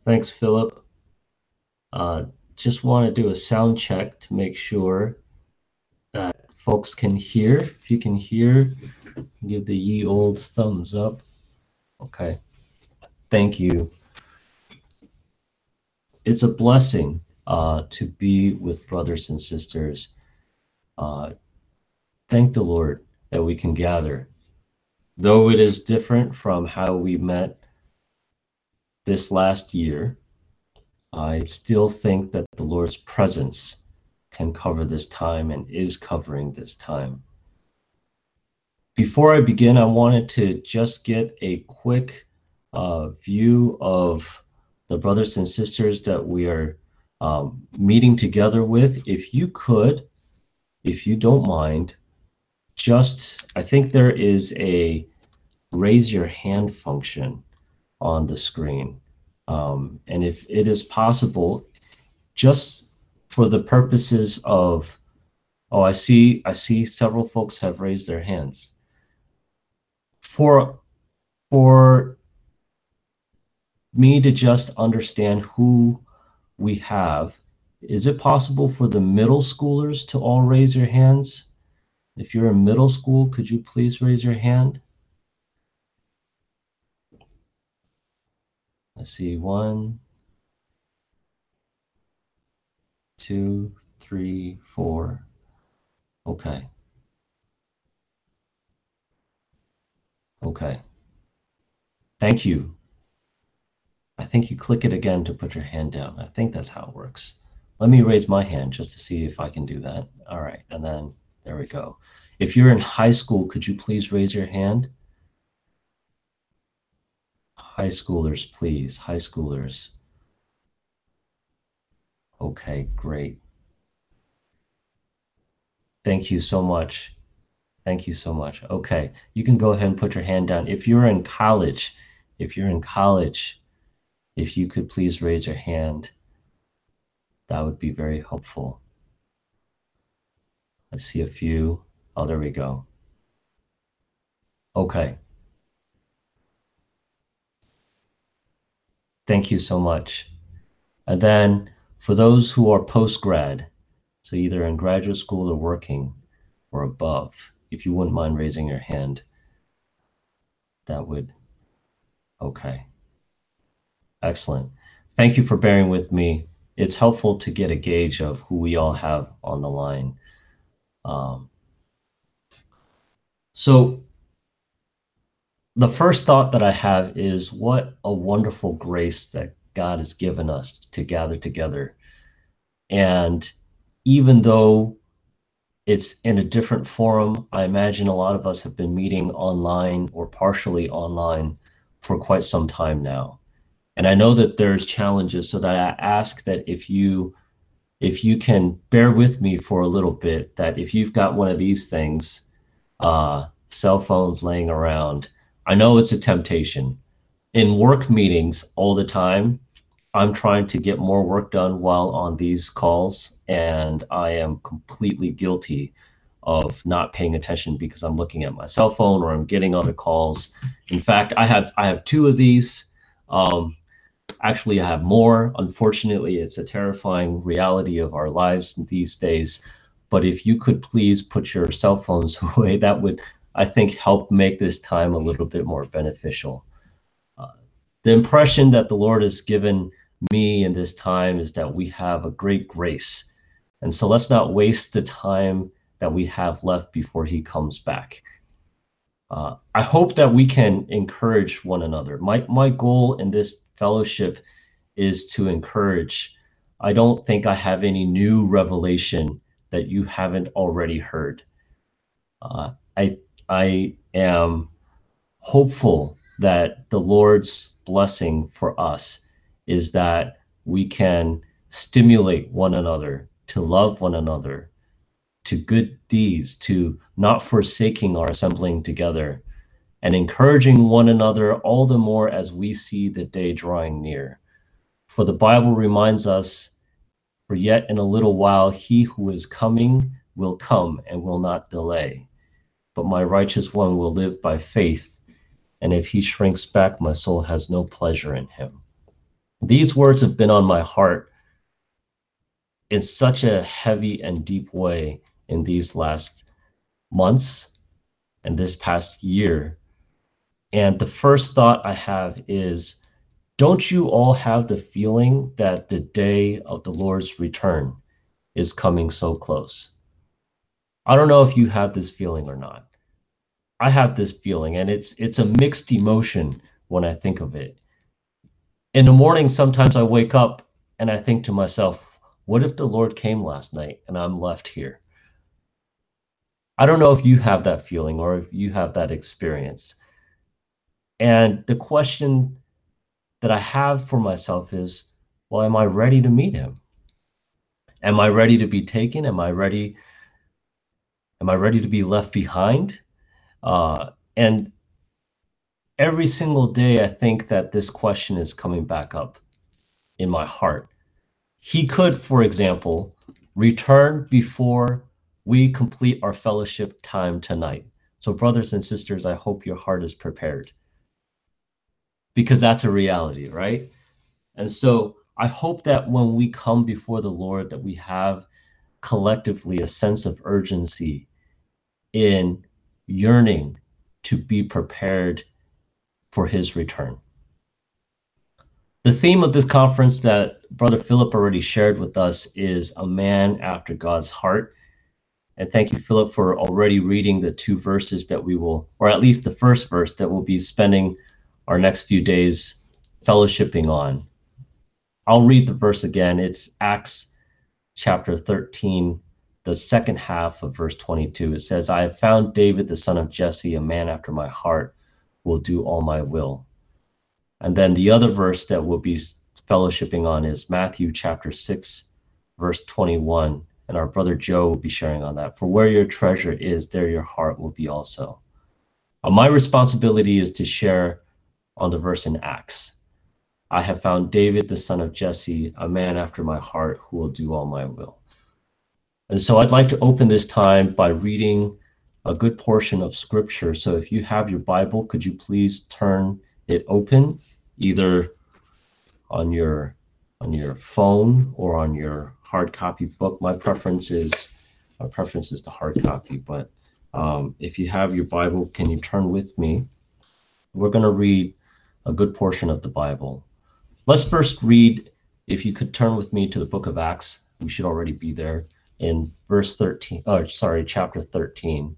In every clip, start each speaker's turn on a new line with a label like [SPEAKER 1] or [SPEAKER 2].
[SPEAKER 1] Thanks, Philip. Just want to do a sound check to make sure that folks can hear. If you can hear, give the ye old thumbs up. Okay. Thank you. It's a blessing to be with brothers and sisters. Uh, thank the Lord that we can gather. Though it is different from how we met this last year, I still think that the Lord's presence can cover this time and is covering this time. Before I begin, I wanted to just get a quick view of the brothers and sisters that we are meeting together with. If you could, if you don't mind, I think there is a raise your hand function on the screen. And if it is possible, just for the purposes of, oh, I see several folks have raised their hands. For me to just understand who we have, is it possible for the middle schoolers to all raise your hands? If you're in middle school, could you please raise your hand? I see 1, 2, 3, 4. Okay. Okay. Thank you. I think you click it again to put your hand down. I think that's how it works. Let me raise my hand just to see if I can do that. All right, and then there we go. If you're in high school, could you please raise your hand? High schoolers, please. High schoolers. Okay, great. Thank you so much. Thank you so much. Okay, you can go ahead and put your hand down. If you're in college, if you could please raise your hand, that would be very helpful. I see a few. Oh, there we go. Okay. Thank you so much. And then for those who are post-grad, so either in graduate school or working or above, if you wouldn't mind raising your hand, that would, okay. Excellent. Thank you for bearing with me. It's helpful to get a gauge of who we all have on the line. So the first thought that I have is what a wonderful grace that God has given us to gather together. And even though it's in a different forum, I imagine a lot of us have been meeting online or partially online for quite some time now. And I know that there's challenges, so that I ask that if you can bear with me for a little bit, that if you've got one of these things, cell phones laying around, I know it's a temptation. In work meetings all the time, I'm trying to get more work done while on these calls, and I am completely guilty of not paying attention because I'm looking at my cell phone or I'm getting other calls. In fact, I have two of these. Actually, I have more. Unfortunately, it's a terrifying reality of our lives these days. But if you could please put your cell phones away, that would, I think, help make this time a little bit more beneficial. The impression that the Lord has given me in this time is that we have a great grace. And so let's not waste the time that we have left before he comes back. I hope that we can encourage one another. My goal in this fellowship is to encourage. I don't think I have any new revelation that you haven't already heard. I am hopeful that the Lord's blessing for us is that we can stimulate one another to love one another, to good deeds, to not forsaking our assembling together, and encouraging one another all the more as we see the day drawing near. For the Bible reminds us, for yet in a little while he who is coming will come and will not delay. But my righteous one will live by faith, and if he shrinks back, my soul has no pleasure in him. These words have been on my heart in such a heavy and deep way in these last months and this past year. And the first thought I have is, don't you all have the feeling that the day of the Lord's return is coming so close? I don't know if you have this feeling or not. I have this feeling, and it's a mixed emotion when I think of it. In the morning, sometimes I wake up and I think to myself, what if the Lord came last night and I'm left here? I don't know if you have that feeling or if you have that experience. And the question that I have for myself is, well, am I ready to meet him? Am I ready to be taken? Am I ready to be left behind? And every single day, I think that this question is coming back up in my heart. He could, for example, return before we complete our fellowship time tonight. So, brothers and sisters, I hope your heart is prepared because that's a reality, right? And so, I hope that when we come before the Lord, that we have collectively a sense of urgency in yearning to be prepared for his return. The theme of this conference that Brother Philip already shared with us is a man after God's heart. And thank you, Philip, for already reading the two verses that we will, or at least the first verse that we'll be spending our next few days fellowshipping on. I'll read the verse again. It's Acts chapter 13, the second half of verse 22. It says, I have found David, the son of Jesse, a man after my heart, who will do all my will. And then the other verse that we'll be fellowshipping on is Matthew chapter 6, verse 21. And our brother Joe will be sharing on that. For where your treasure is, there your heart will be also. My responsibility is to share on the verse in Acts. I have found David, the son of Jesse, a man after my heart, who will do all my will. And so I'd like to open this time by reading a good portion of scripture. So if you have your Bible, could you please turn it open, either on your phone or on your hard copy book. My preference is the hard copy, but if you have your Bible, can you turn with me? We're going to read a good portion of the Bible. Let's first read, if you could turn with me to the book of Acts. We should already be there in chapter 13.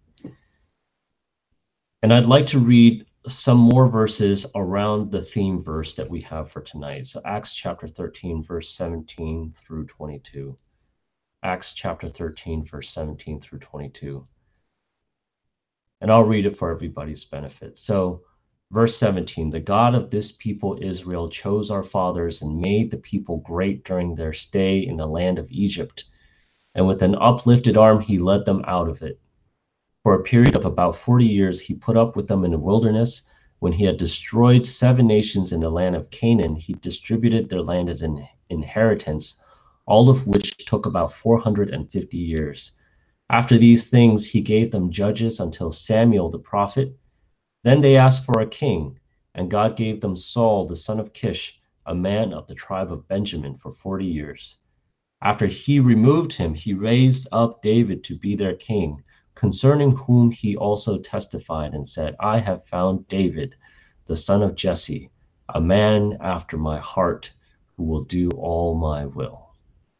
[SPEAKER 1] And I'd like to read some more verses around the theme verse that we have for tonight. So Acts chapter 13, verse 17 through 22. Acts chapter 13, verse 17 through 22. And I'll read it for everybody's benefit. So verse 17, the God of this people Israel chose our fathers and made the people great during their stay in the land of Egypt. And with an uplifted arm, he led them out of it. For a period of about 40 years, he put up with them in the wilderness. When he had destroyed 7 nations in the land of Canaan, he distributed their land as an inheritance, all of which took about 450 years. After these things, he gave them judges until Samuel the prophet. Then they asked for a king, and God gave them Saul the son of Kish, a man of the tribe of Benjamin, for 40 years. After he removed him, he raised up David to be their king, concerning whom he also testified and said, I have found David, the son of Jesse, a man after my heart, who will do all my will.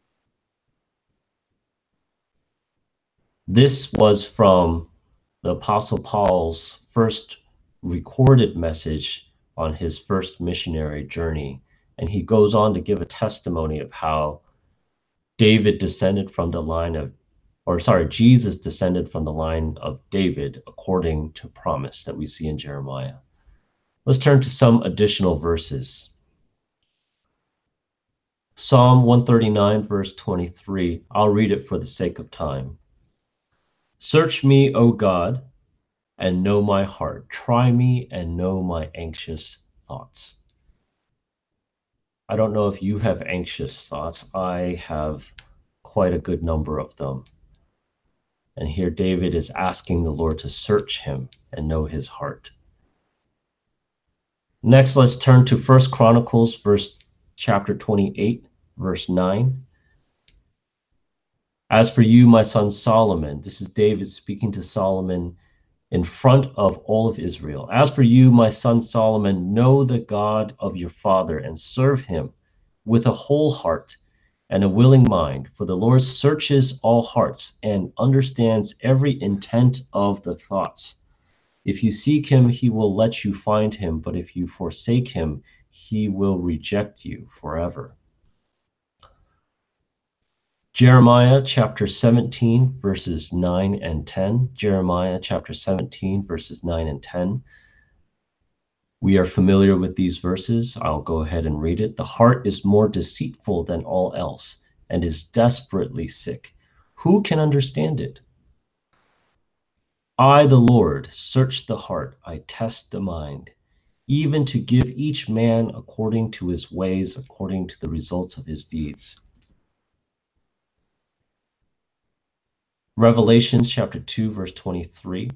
[SPEAKER 1] This was from the Apostle Paul's first recorded message on his first missionary journey. And he goes on to give a testimony of how Jesus descended from the line of David according to promise that we see in Jeremiah. Let's turn to some additional verses. Psalm 139, verse 23. I'll read it for the sake of time. Search me, O God, and know my heart. Try me and know my anxious thoughts. I don't know if you have anxious thoughts. I have quite a good number of them. And here David is asking the Lord to search him and know his heart. Next, let's turn to 1 Chronicles chapter 28, verse 9. As for you, my son Solomon, this is David speaking to Solomon in front of all of Israel. As for you, my son Solomon, know the God of your father and serve him with a whole heart and a willing mind, for the Lord searches all hearts and understands every intent of the thoughts. If you seek him, he will let you find him, but if you forsake him, he will reject you forever. Jeremiah chapter 17, verses 9 and 10. Jeremiah chapter 17, verses 9 and 10. We are familiar with these verses. I'll go ahead and read it. The heart is more deceitful than all else and is desperately sick. Who can understand it? I, the Lord, search the heart. I test the mind, even to give each man according to his ways, according to the results of his deeds. Revelation chapter 2, verse 23.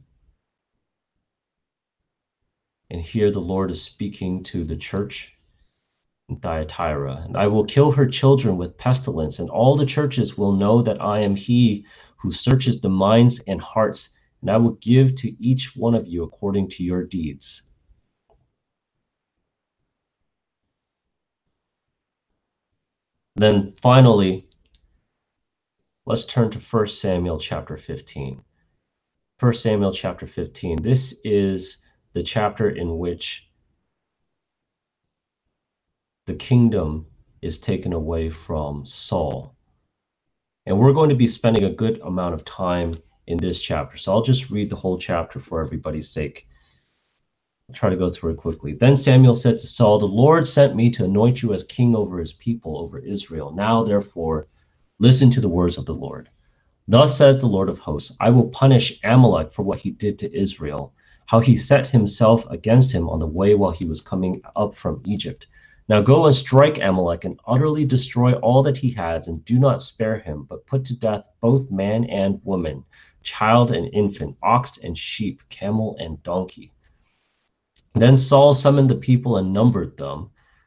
[SPEAKER 1] And here the Lord is speaking to the church in Thyatira. And I will kill her children with pestilence, and all the churches will know that I am he who searches the minds and hearts, and I will give to each one of you according to your deeds. Then finally, let's turn to 1 Samuel chapter 15. 1 Samuel chapter 15. This is the chapter in which the kingdom is taken away from Saul. And we're going to be spending a good amount of time in this chapter. So I'll just read the whole chapter for everybody's sake. I'll try to go through it quickly. Then Samuel said to Saul, the Lord sent me to anoint you as king over his people, over Israel. Now, therefore, listen to the words of the Lord. Thus says the Lord of hosts, I will punish Amalek for what he did to Israel, how he set himself against him on the way while he was coming up from Egypt. Now go and strike Amalek and utterly destroy all that he has, and do not spare him, but put to death both man and woman, child and infant, ox and sheep, camel and donkey. Then Saul summoned the people and numbered them.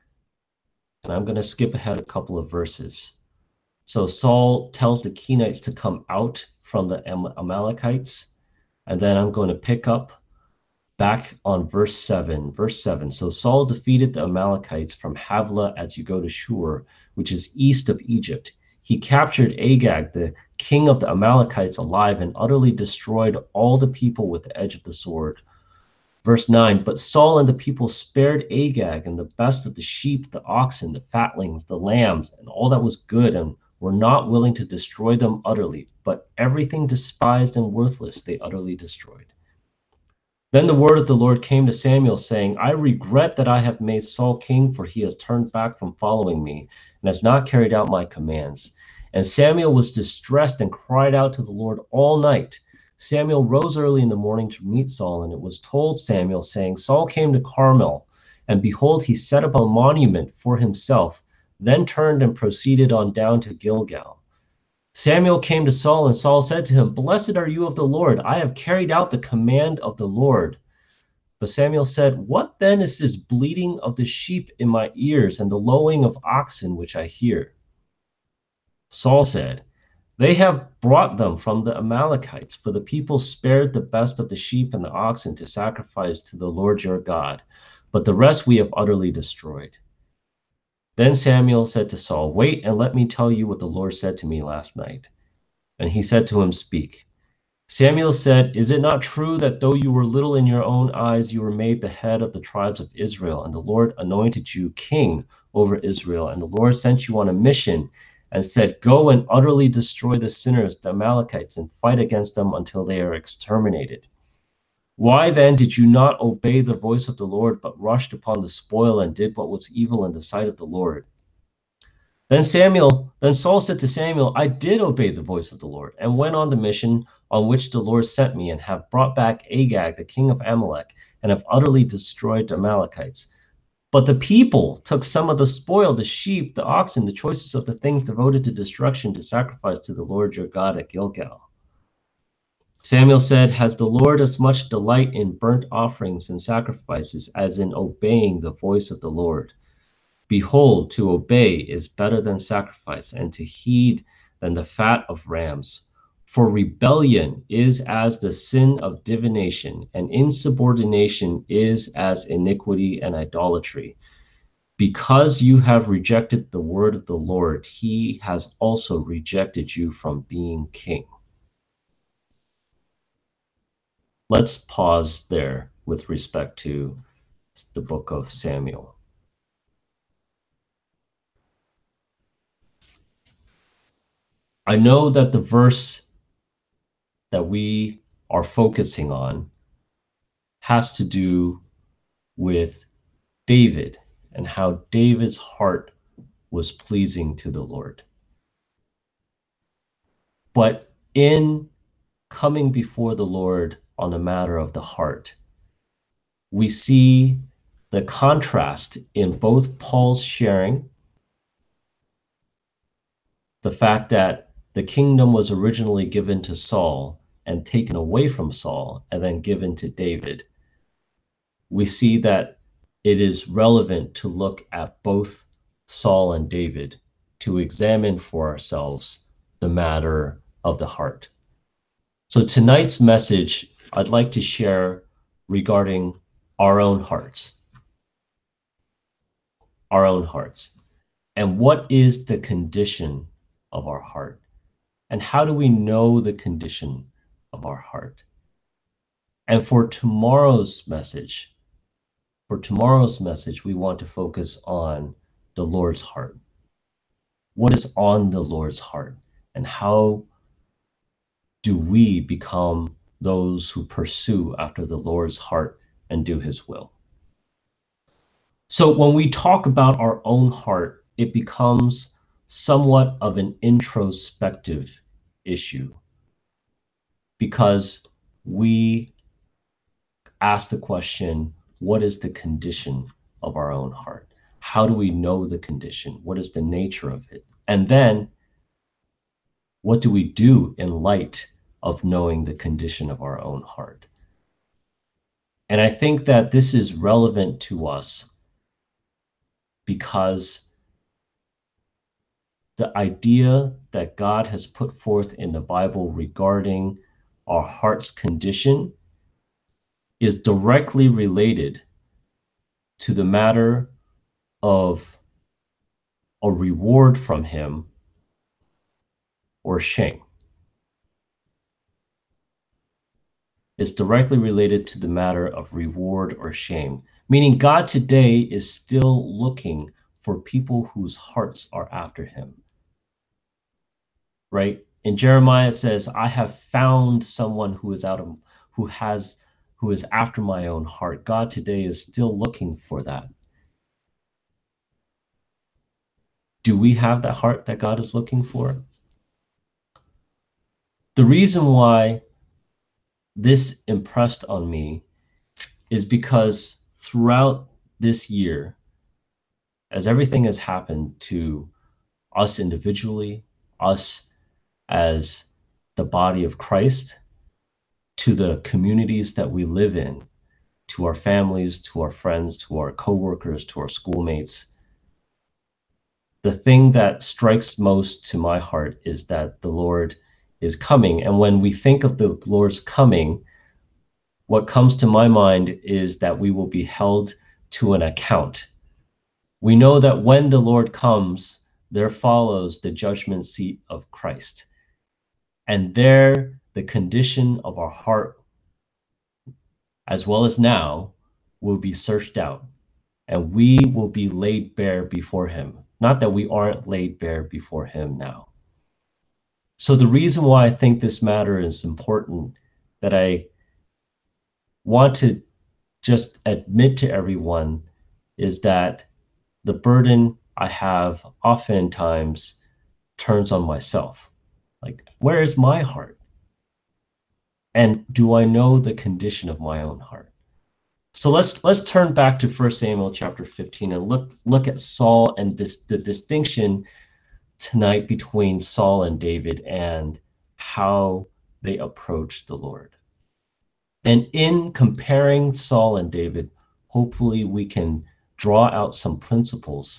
[SPEAKER 1] And I'm going to skip ahead a couple of verses. So Saul tells the Kenites to come out from the Amalekites. And then I'm going to pick up back on verse 7. Verse 7. So Saul defeated the Amalekites from Havilah as you go to Shur, which is east of Egypt. He captured Agag, the king of the Amalekites, alive and utterly destroyed all the people with the edge of the sword. Verse 9, but Saul and the people spared Agag and the best of the sheep, the oxen, the fatlings, the lambs, and all that was good, and were not willing to destroy them utterly, but everything despised and worthless they utterly destroyed. Then the word of the Lord came to Samuel, saying, I regret that I have made Saul king, for he has turned back from following me, and has not carried out my commands. And Samuel was distressed and cried out to the Lord all night. Samuel rose early in the morning to meet Saul, and it was told Samuel, saying, Saul came to Carmel, and behold, he set up a monument for himself, then turned and proceeded on down to Gilgal. Samuel came to Saul, and Saul said to him, Blessed are you of the Lord. I have carried out the command of the Lord. But Samuel said, What then is this bleating of the sheep in my ears and the lowing of oxen which I hear? Saul said, They have brought them from the Amalekites, for the people spared the best of the sheep and the oxen to sacrifice to the Lord your God, but the rest we have utterly destroyed. Then Samuel said to Saul, Wait and let me tell you what the Lord said to me last night. And he said to him, Speak. Samuel said, Is it not true that though you were little in your own eyes, you were made the head of the tribes of Israel, and the Lord anointed you king over Israel, and the Lord sent you on a mission and said, Go and utterly destroy the sinners, the Amalekites, and fight against them until they are exterminated. Why then did you not obey the voice of the Lord, but rushed upon the spoil and did what was evil in the sight of the Lord? Then Saul said to Samuel, I did obey the voice of the Lord, and went on the mission on which the Lord sent me, and have brought back Agag, the king of Amalek, and have utterly destroyed the Amalekites. But the people took some of the spoil, the sheep, the oxen, the choicest of the things devoted to destruction, to sacrifice to the Lord your God at Gilgal. Samuel said, Has the Lord as much delight in burnt offerings and sacrifices as in obeying the voice of the Lord? Behold, to obey is better than sacrifice, and to heed than the fat of rams. For rebellion is as the sin of divination, and insubordination is as iniquity and idolatry. Because you have rejected the word of the Lord, he has also rejected you from being king. Let's pause there with respect to the book of Samuel. I know that the verse that we are focusing on has to do with David and how David's heart was pleasing to the Lord. But in coming before the Lord on the matter of the heart, we see the contrast in both Paul's sharing the fact that the kingdom was originally given to Saul and taken away from Saul and then given to David. We see that it is relevant to look at both Saul and David to examine for ourselves the matter of the heart. So tonight's message I'd like to share regarding our own hearts. Our own hearts. And what is the condition of our heart? And how do we know the condition of our heart? And for tomorrow's message, we want to focus on the Lord's heart. What is on the Lord's heart? And how do we become those who pursue after the Lord's heart and do his will? So when we talk about our own heart, it becomes somewhat of an introspective issue because we ask the question, what is the condition of our own heart? How do we know the condition? What is the nature of it? And then, what do we do in light of knowing the condition of our own heart? And I think that this is relevant to us because the idea that God has put forth in the Bible regarding our heart's condition is directly related to the matter of a reward from him or shame. It's directly related to the matter of reward or shame, meaning God today is still looking for people whose hearts are after him. Right? In Jeremiah it says, I have found someone who is after my own heart. God today is still looking for that. Do we have that heart that God is looking for? The reason why this impressed on me is because throughout this year, as everything has happened to us individually, us as the body of Christ, to the communities that we live in, to our families, to our friends, to our coworkers, to our schoolmates, the thing that strikes most to my heart is that the Lord is coming. And when we think of the Lord's coming, what comes to my mind is that we will be held to an account. We know that when the Lord comes, there follows the judgment seat of Christ. And there, the condition of our heart, as well as now, will be searched out. And we will be laid bare before him. Not that we aren't laid bare before him now. So the reason why I think this matter is important, that I want to just admit to everyone, is that the burden I have oftentimes turns on myself. Like, where is my heart? And do I know the condition of my own heart? So let's turn back to 1 Samuel chapter 15 and look at Saul and the distinction tonight between Saul and David and how they approached the Lord. And in comparing Saul and David, hopefully we can draw out some principles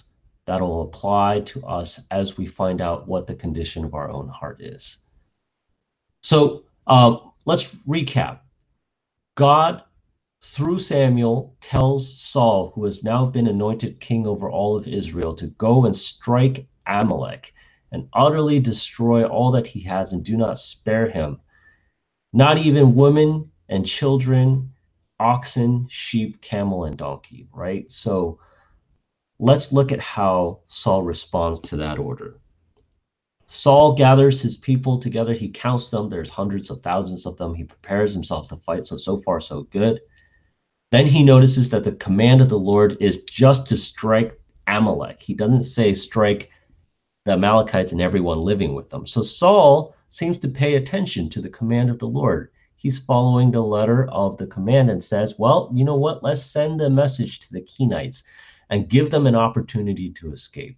[SPEAKER 1] that'll apply to us as we find out what the condition of our own heart is. So let's recap. God, through Samuel, tells Saul, who has now been anointed king over all of Israel, to go and strike Amalek and utterly destroy all that he has and do not spare him, not even women and children, oxen, sheep, camel, and donkey, right? So let's look at how Saul responds to that order. Saul gathers his people together. He counts them. There's hundreds of thousands of them. He prepares himself to fight. So far, so good. Then he notices that the command of the Lord is just to strike Amalek. He doesn't say strike the Amalekites and everyone living with them. So Saul seems to pay attention to the command of the Lord. He's following the letter of the command and says, well, you know what? Let's send a message to the Kenites and give them an opportunity to escape,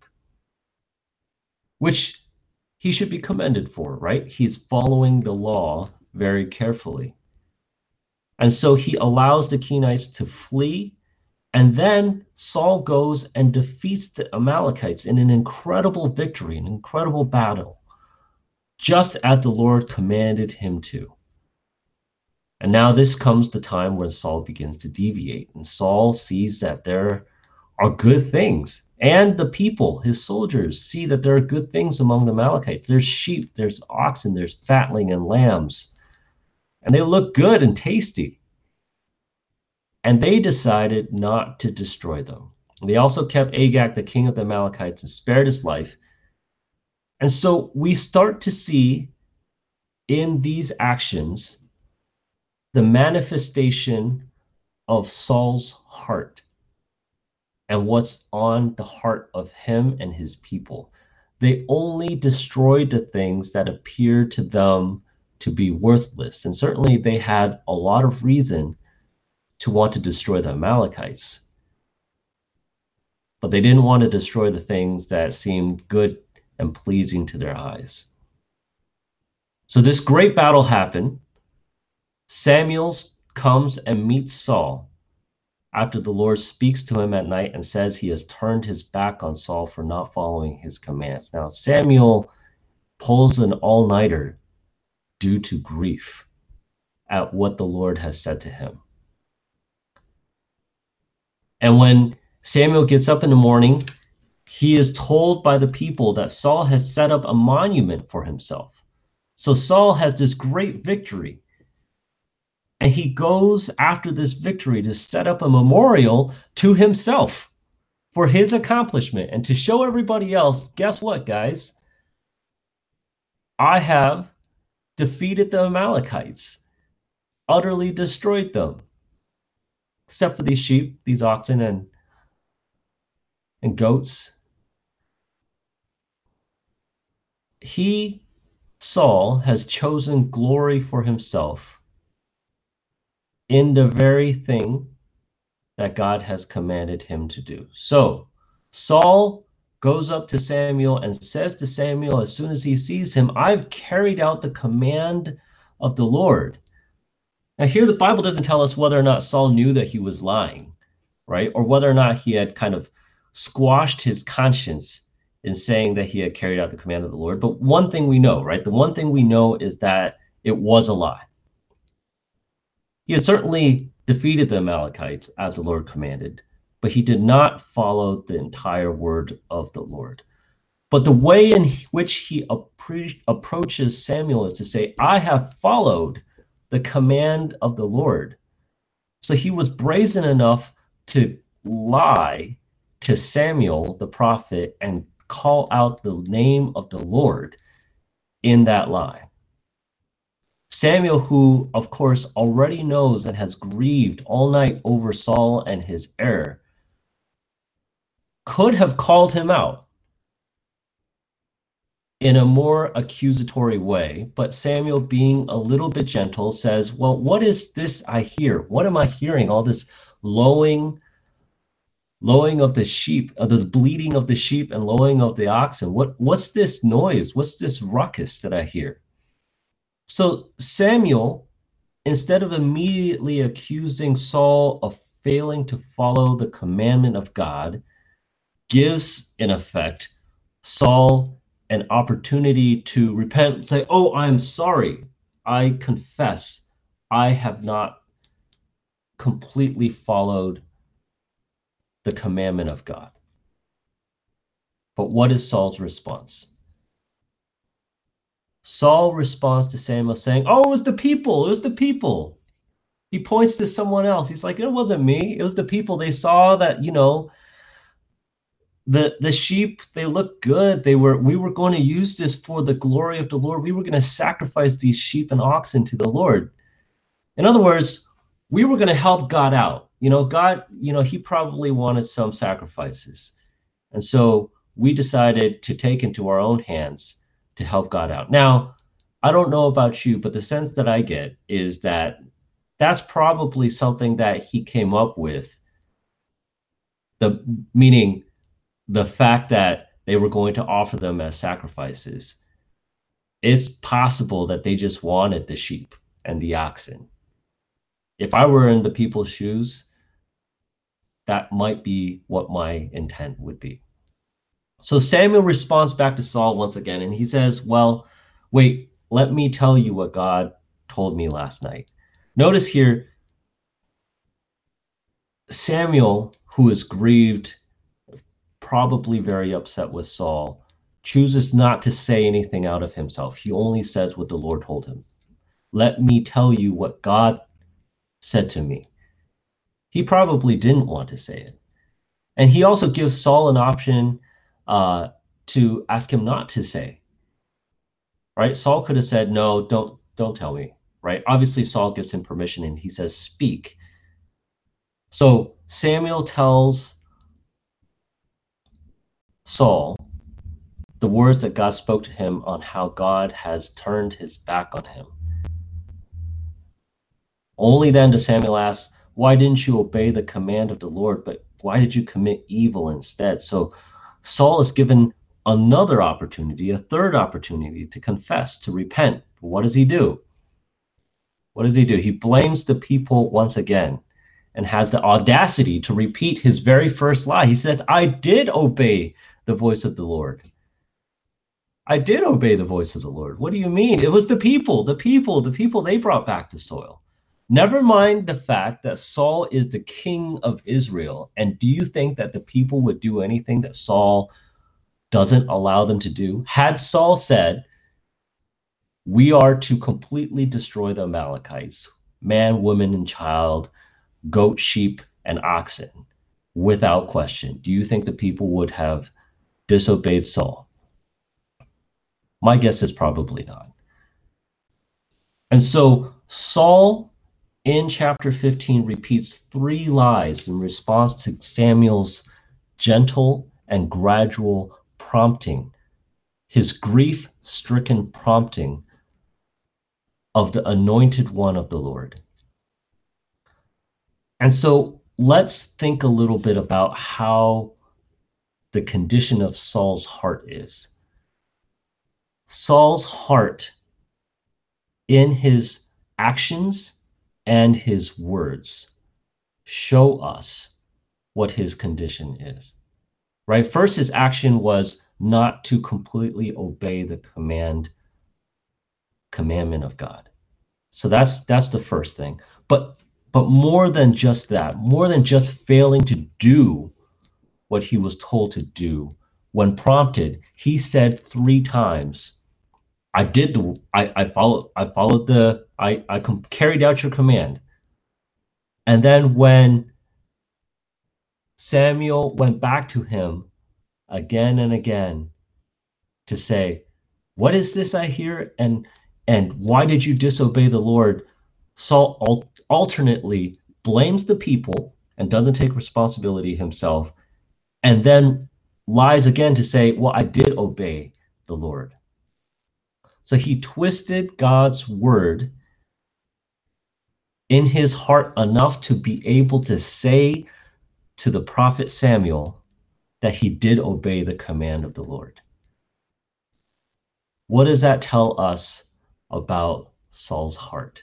[SPEAKER 1] which he should be commended for, right? He's following the law very carefully. And so he allows the Kenites to flee. And then Saul goes and defeats the Amalekites in an incredible victory, an incredible battle, just as the Lord commanded him to. And now this comes the time when Saul begins to deviate. And Saul sees that there are good things. And the people, his soldiers, see that there are good things among the Amalekites. There's sheep, there's oxen, there's fatling and lambs. And they look good and tasty. And they decided not to destroy them. They also kept Agag, the king of the Amalekites, and spared his life. And so we start to see in these actions the manifestation of Saul's heart and what's on the heart of him and his people. They only destroyed the things that appeared to them to be worthless. And certainly they had a lot of reason to want to destroy the Amalekites. But they didn't want to destroy the things that seemed good and pleasing to their eyes. So this great battle happened. Samuel comes and meets Saul after the Lord speaks to him at night and says he has turned his back on Saul for not following his commands. Now, Samuel pulls an all-nighter due to grief at what the Lord has said to him. And when Samuel gets up in the morning, he is told by the people that Saul has set up a monument for himself. So Saul has this great victory. And he goes after this victory to set up a memorial to himself for his accomplishment and to show everybody else, guess what, guys? I have defeated the Amalekites, utterly destroyed them, except for these sheep, these oxen, and goats. Saul, has chosen glory for himself in the very thing that God has commanded him to do. So Saul goes up to Samuel and says to Samuel as soon as he sees him, I've carried out the command of the Lord. Now here the Bible doesn't tell us whether or not Saul knew that he was lying, right? Or whether or not he had kind of squashed his conscience in saying that he had carried out the command of the Lord. But one thing we know, right? The one thing we know is that it was a lie. He had certainly defeated the Amalekites as the Lord commanded, but he did not follow the entire word of the Lord. But the way in which he approaches Samuel is to say, I have followed the command of the Lord. So he was brazen enough to lie to Samuel, the prophet, and call out the name of the Lord in that lie. Samuel, who, of course, already knows and has grieved all night over Saul and his error, could have called him out in a more accusatory way, but Samuel, being a little bit gentle, says, well, what is this I hear? What am I hearing? All this lowing of the sheep, the bleating of the sheep and lowing of the oxen. What's this noise? What's this ruckus that I hear? So Samuel, instead of immediately accusing Saul of failing to follow the commandment of God, gives, in effect, Saul an opportunity to repent and say, "Oh, I'm sorry. I confess. I have not completely followed the commandment of God." But what is Saul's response? Saul responds to Samuel saying, "Oh, it was the people. It was the people." He points to someone else. He's like, "It wasn't me. It was the people. They saw that, the sheep, they looked good. We were going to use this for the glory of the Lord. We were going to sacrifice these sheep and oxen to the Lord." In other words, we were going to help God out. God, he probably wanted some sacrifices. And so we decided to take into our own hands to help God out. Now, I don't know about you, but the sense that I get is that that's probably something that he came up with, the meaning the fact that they were going to offer them as sacrifices. It's possible that they just wanted the sheep and the oxen. If I were in the people's shoes, that might be what my intent would be. So Samuel responds back to Saul once again, and he says, "Well, wait, let me tell you what God told me last night." Notice here, Samuel, who is grieved, probably very upset with Saul, chooses not to say anything out of himself. He only says what the Lord told him. "Let me tell you what God said to me." He probably didn't want to say it. And he also gives Saul an option to ask him not to say. Right? Saul could have said, "No, don't tell me." Right? Obviously, Saul gives him permission and he says, "Speak." So Samuel tells Saul the words that God spoke to him on how God has turned his back on him. Only then does Samuel ask, "Why didn't you obey the command of the Lord, but why did you commit evil instead?" So Saul is given another opportunity, a third opportunity to confess, to repent. But what does he do? What does he do? He blames the people once again and has the audacity to repeat his very first lie. He says, "I did obey the voice of the Lord. I did obey the voice of the Lord." What do you mean? It was the people they brought back to soil. Never mind the fact that Saul is the king of Israel. And do you think that the people would do anything that Saul doesn't allow them to do? Had Saul said, "We are to completely destroy the Amalekites, man, woman, and child, goat, sheep, and oxen, without question," do you think the people would have disobeyed Saul? My guess is probably not. And so Saul in chapter 15 repeats three lies in response to Samuel's gentle and gradual prompting, his grief stricken prompting of the anointed one of the Lord. And so let's think a little bit about how the condition of Saul's heart is. Saul's heart, in his actions and his words, show us what his condition is. Right? First, his action was not to completely obey the commandment of God. So that's the first thing. But more than just that, more than just failing to do what he was told to do, when prompted, he said three times, I carried out your command." And then when Samuel went back to him again and again to say, "What is this I hear? And why did you disobey the Lord?" Saul alternately blames the people and doesn't take responsibility himself, and then lies again to say, "Well, I did obey the Lord." So he twisted God's word in his heart enough to be able to say to the prophet Samuel that he did obey the command of the Lord. What does that tell us about Saul's heart?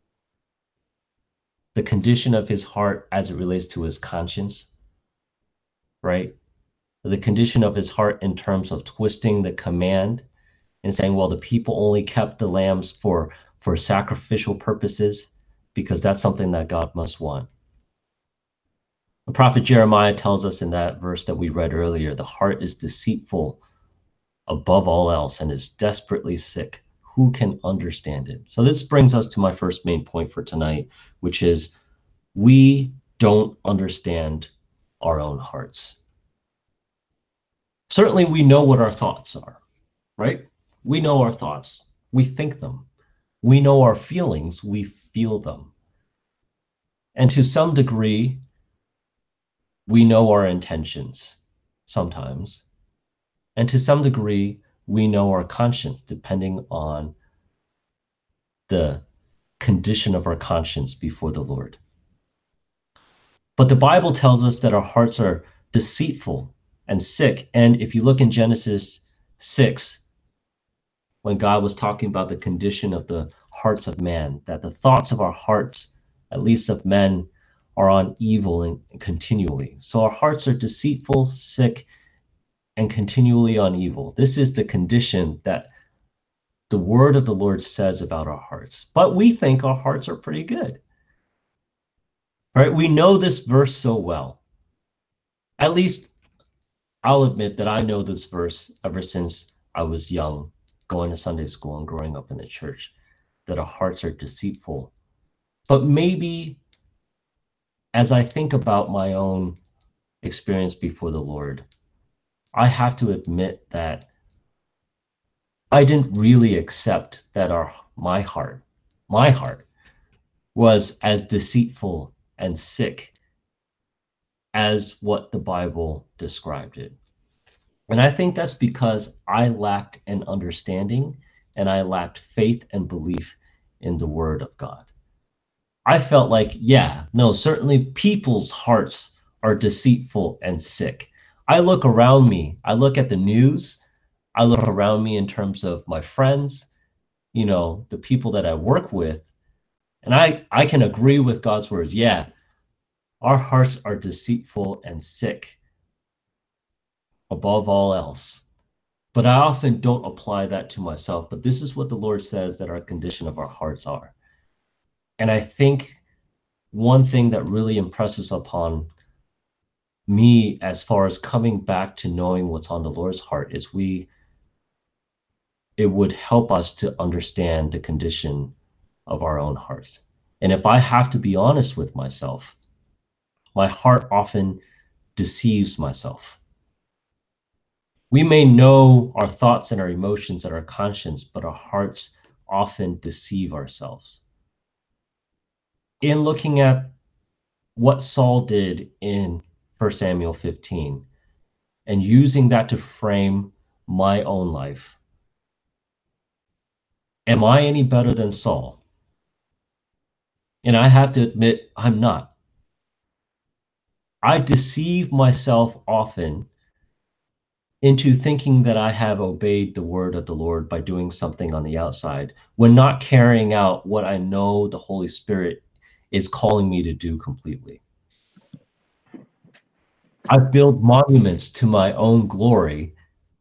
[SPEAKER 1] The condition of his heart as it relates to his conscience, right? the condition of his heart in terms of twisting the command and saying, well, the people only kept the lambs for sacrificial purposes because that's something that God must want. The prophet Jeremiah tells us in that verse that we read earlier, the heart is deceitful above all else and is desperately sick. Who can understand it? So this brings us to my first main point for tonight, which is we don't understand our own hearts. Certainly we know what our thoughts are, right? We know our thoughts. We think them. We know our feelings. We feel them. And to some degree, we know our intentions sometimes. And to some degree, we know our conscience, depending on the condition of our conscience before the Lord. But the Bible tells us that our hearts are deceitful and sick. And if you look in Genesis 6, when God was talking about the condition of the hearts of man, that the thoughts of our hearts, at least of men, are on evil and continually. So our hearts are deceitful, sick, and continually on evil. This is the condition that the word of the Lord says about our hearts. But we think our hearts are pretty good. Right? We know this verse so well. At least I'll admit that I know this verse ever since I was young, going to Sunday school and growing up in the church, that our hearts are deceitful. But maybe as I think about my own experience before the Lord, I have to admit that I didn't really accept that my heart was as deceitful and sick as what the Bible described it. And I think that's because I lacked an understanding and I lacked faith and belief in the Word of God. I felt like, yeah, no, certainly people's hearts are deceitful and sick. I look around me, I look at the news, I look around me in terms of my friends, the people that I work with, and I can agree with God's words. Yeah, our hearts are deceitful and sick above all else. But I often don't apply that to myself. But this is what the Lord says that our condition of our hearts are. And I think one thing that really impresses upon me as far as coming back to knowing what's on the Lord's heart is it would help us to understand the condition of our own hearts. And if I have to be honest with myself, my heart often deceives myself. We may know our thoughts and our emotions and our conscience, but our hearts often deceive ourselves. In looking at what Saul did in 1 Samuel 15 and using that to frame my own life, am I any better than Saul? And I have to admit, I'm not. I deceive myself often into thinking that I have obeyed the word of the Lord by doing something on the outside when not carrying out what I know the Holy Spirit is calling me to do completely. I build monuments to my own glory,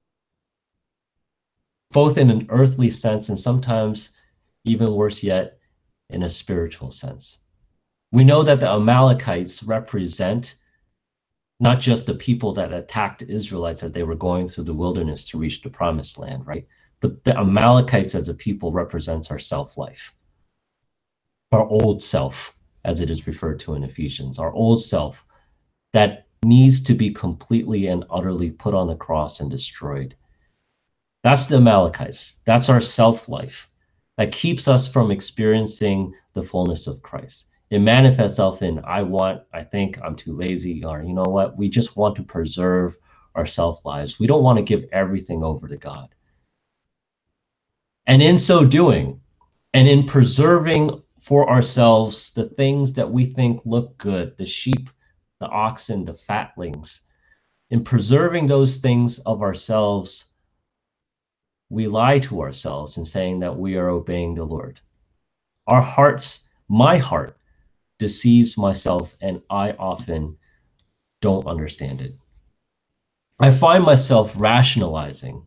[SPEAKER 1] both in an earthly sense and sometimes, even worse yet, in a spiritual sense. We know that the Amalekites represent not just the people that attacked the Israelites as they were going through the wilderness to reach the promised land, right? But the Amalekites as a people represents our self-life, our old self, as it is referred to in Ephesians, our old self that needs to be completely and utterly put on the cross and destroyed. That's the Amalekites. That's our self-life that keeps us from experiencing the fullness of Christ. It manifests itself in I think, I'm too lazy, or you know what, we just want to preserve our self-lives. We don't want to give everything over to God. And in so doing, and in preserving for ourselves the things that we think look good, the sheep, the oxen, the fatlings, in preserving those things of ourselves, we lie to ourselves in saying that we are obeying the Lord. Our hearts, my heart, deceives myself, and I often don't understand it. I find myself rationalizing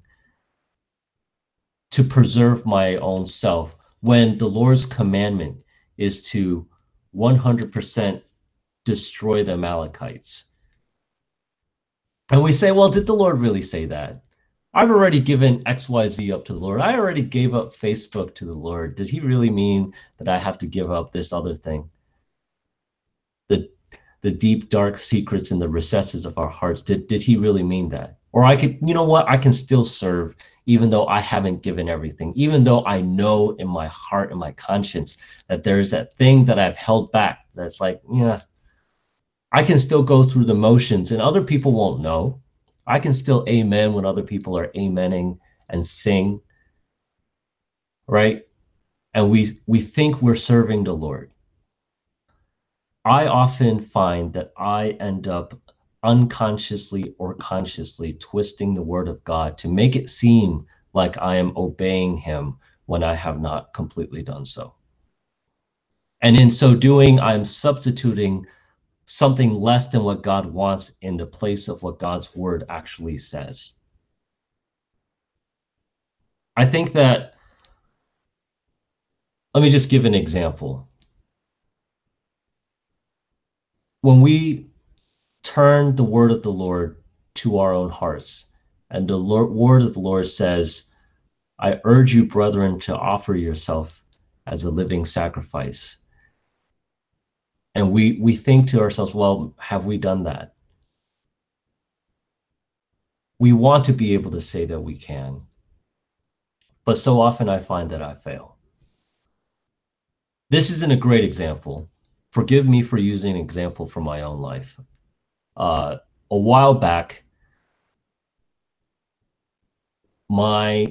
[SPEAKER 1] to preserve my own self when the Lord's commandment is to 100% destroy the Amalekites. And we say, well, did the Lord really say that? I've already given XYZ up to the Lord. I already gave up Facebook to the Lord. Did he really mean that I have to give up this other thing? The the deep dark secrets in the recesses of our hearts. Did he really mean that? Or I could, you know what? I can still serve even though I haven't given everything, even though I know in my heart and my conscience that there's that thing that I've held back that's like, yeah, I can still go through the motions and other people won't know. I can still amen when other people are amening and sing, right? And we think we're serving the Lord. I often find that I end up unconsciously or consciously twisting the word of God to make it seem like I am obeying him when I have not completely done so. And in so doing, I'm substituting something less than what God wants in the place of what God's word actually says. I think that, let me just give an example. When we turn the word of the Lord to our own hearts, and the word of the Lord says, I urge you, brethren, to offer yourself as a living sacrifice. And we think to ourselves, well, have we done that? We want to be able to say that we can, but so often I find that I fail. This isn't a great example. Forgive me for using an example from my own life. A while back, my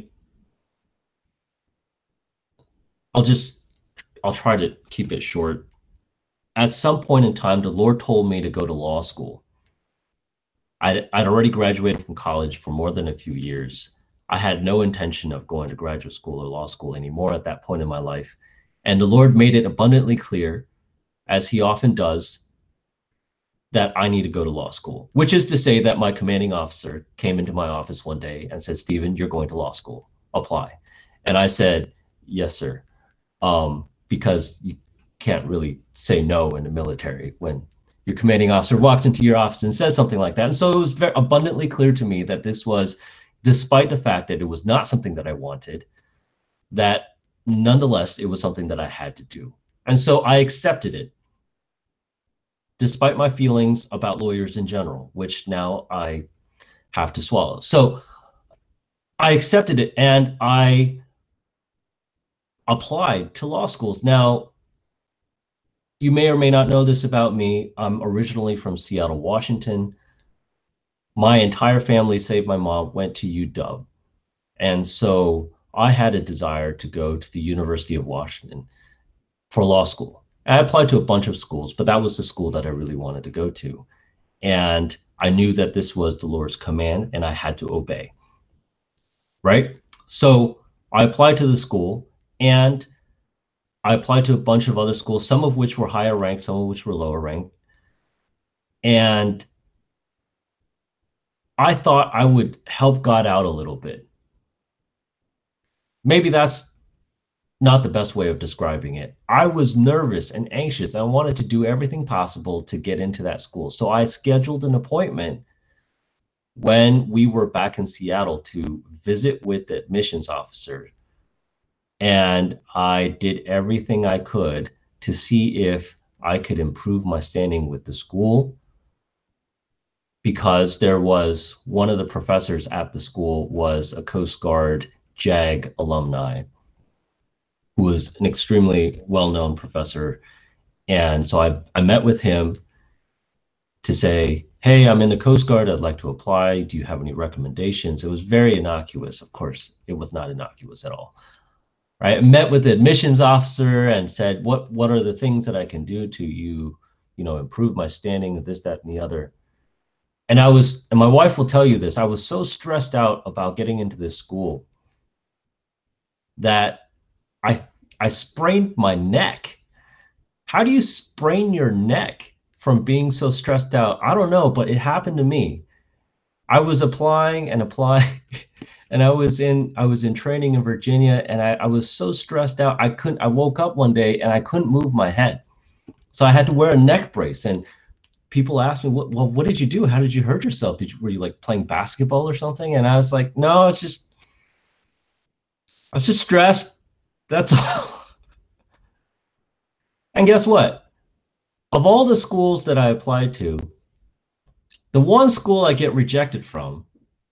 [SPEAKER 1] I'll try to keep it short. At some point in time, the Lord told me to go to law school. I'd already graduated from college for more than a few years. I had no intention of going to graduate school or law school anymore at that point in my life. And the Lord made it abundantly clear, as he often does, that I need to go to law school, which is to say that my commanding officer came into my office one day and said, Stephen, you're going to law school, apply. And I said, yes, sir. Because you can't really say no in the military when your commanding officer walks into your office and says something like that. And so it was very abundantly clear to me that this was, despite the fact that it was not something that I wanted, that nonetheless, it was something that I had to do. And so I accepted it, despite my feelings about lawyers in general, which now I have to swallow. So I accepted it and I applied to law schools. Now, you may or may not know this about me. I'm originally from Seattle, Washington. My entire family, save my mom, went to UW. And so I had a desire to go to the University of Washington for law school. I applied to a bunch of schools, but that was the school that I really wanted to go to. And I knew that this was the Lord's command and I had to obey. Right? So I applied to the school and I applied to a bunch of other schools, some of which were higher ranked, some of which were lower ranked. And I thought I would help God out a little bit. Maybe that's not the best way of describing it. I was nervous and anxious. I wanted to do everything possible to get into that school. So I scheduled an appointment when we were back in Seattle to visit with the admissions officer. And I did everything I could to see if I could improve my standing with the school, because there was one of the professors at the school was a Coast Guard JAG alumni who was an extremely well-known professor. And so I met with him to say, hey, I'm in the Coast Guard. I'd like to apply. Do you have any recommendations? It was very innocuous. Of course, it was not innocuous at all. Right? I met with the admissions officer and said, what are the things that I can do to improve my standing, this, that, and the other. And my wife will tell you this, I was so stressed out about getting into this school that I sprained my neck. How do you sprain your neck from being so stressed out? I don't know, but it happened to me. I was applying and applying, and I was in training in Virginia, and I was so stressed out. I woke up one day and I couldn't move my head. So I had to wear a neck brace. And people asked me, well, what did you do? How did you hurt yourself? Were you like playing basketball or something? And I was like, no, I was just stressed. That's all. And guess what? Of all the schools that I applied to, the one school I get rejected from,